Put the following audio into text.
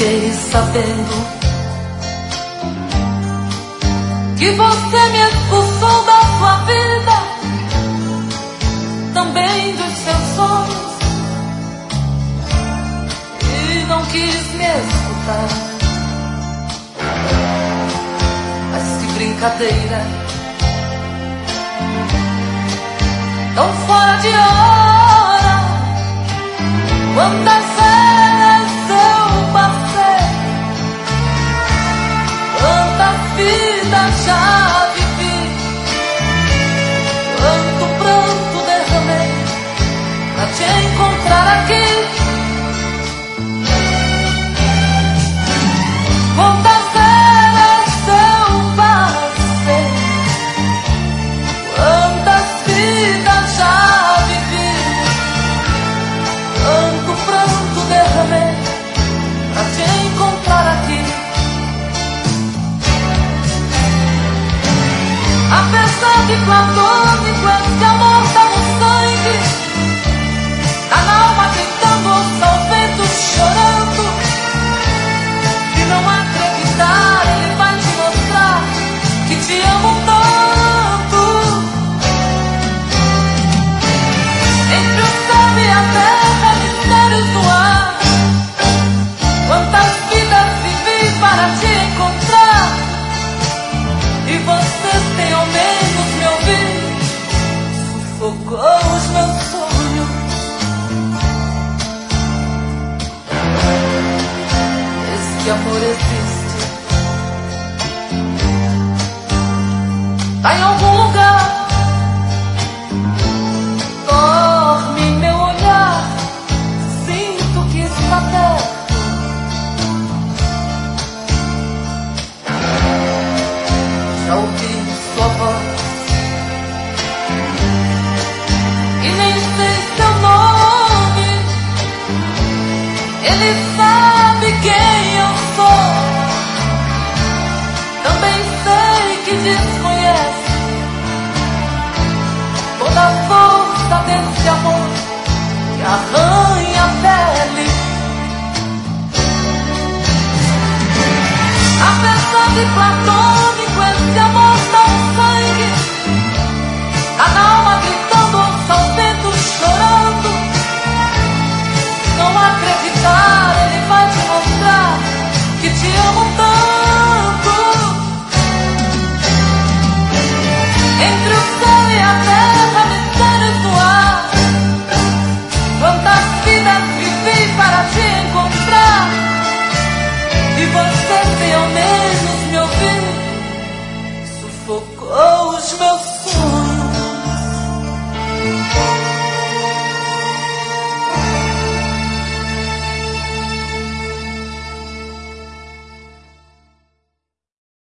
fiquei sabendo que você me expulsou da sua vida, também dos seus sonhos, e não quis me escutar. Mas que brincadeira, tão fora de hora. Quantas vezes eu passei, quantas vidas já vivi, quanto pranto derramei pra te encontrar aqui. Quantas vezes eu passei, quantas vidas já vivi, quanto pranto derramei pra te encontrar aqui. Apesar de platônico, esse amor tá no sangue, tá na alma gritando, ouça o vento chorando. Se não acreditar, ele vai te mostrar que te amo tanto. Entre o céu e a terra, mistérios no ar. Quantas vidas vivi para te encontrar, e você tem ao menos me ouvido. Sufocou os meus sonhos. Esse amor existe, tá em algum lugar